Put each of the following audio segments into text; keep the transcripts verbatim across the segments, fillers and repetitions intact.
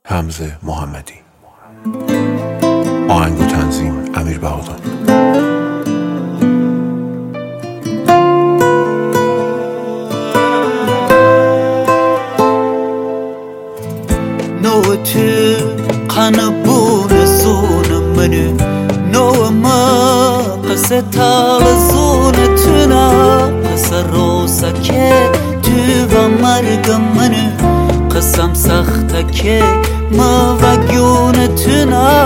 حمزه محمدی. آهنگ و تنظیم امیر بهادر. نو تو قنبون زون منو نو ما قصة تال زون تنا قصة روسا که تو و مرگ منو قسم سخته که ما و گون تنا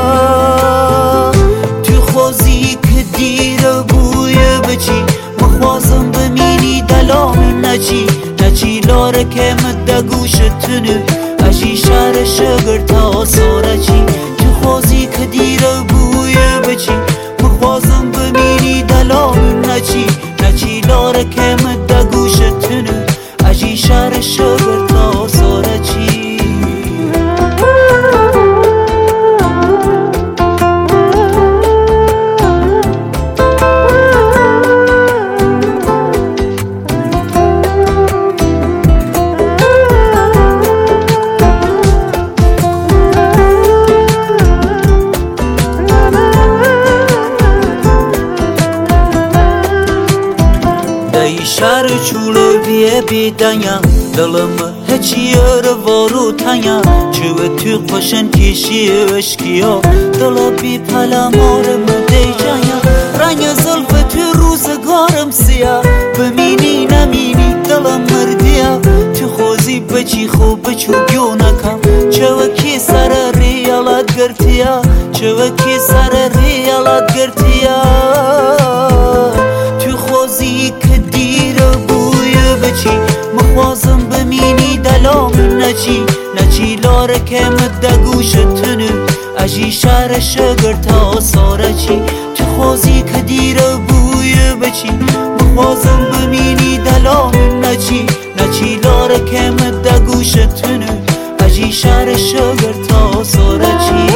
تو خوزی که دیر بوی بچی مخوازم بمینی دلام نچی نچی لاره که مده گوش تنو اجی شهر شگر تا سوره چی تو خوزی که دیر بوی بچی مخوازم بمینی دلام نچی نچی لاره که مده گوش تنو اجی شهر شگر تا سوره چی شهر چولو بیه بیدنیا دلم هچی روارو تنیا چوه تو قشن کشی اشکیا دل بی پلمارم دی جایا رنگ زلف تو روزگارم سیا بمینی نمینی دلم مردیا تو خوزی بچی خوب بچو گیو نکم چوه کی سر ریالت گرتیا چوه کی سر ریالت گرتیا تو خوزی که دیر بوی بچی مخوازم بمینی دلام نچی نچی لاره که مده گوش تنو اجی شهر شگر تا ساره چی تو خوزی که دیر بوی بچی مخوازم بمینی دلام نچی نچی لاره که مده گوش تنو اجی شهر شگر تا ساره چی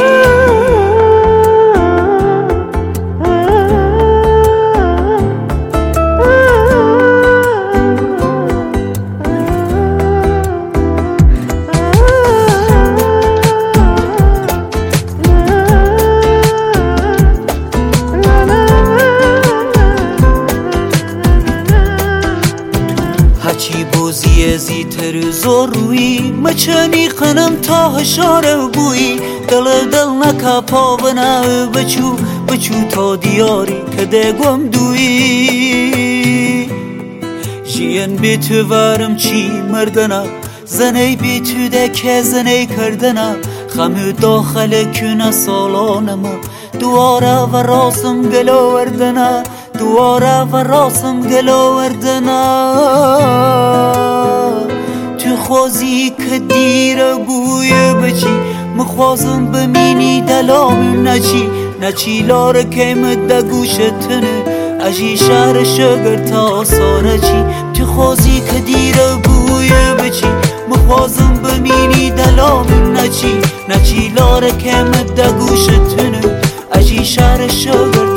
چی بوزی زیتر زوروی مچنی خنم تا هشار بوی دل دل نکا پاونا بچو بچو تا دیاری کده گم دوی جین بی تو وارم چی مردنا زنی بی تو ده که زنی کردنا خمو داخل کنه سالانم دوارا و راسم گلو وردنا دوارا و راسم گلو وردنا تو خوزی که دیر بوی بچی مخوازم بمینی دلام نچی نچی لاره که مده گوش تنه اجی شهر شگر تا ساره چی تو خوزی که دیر بوی بچی مخوازم بمینی دلام نچی نچی لاره که مده گوش تنه اجی شهر شگر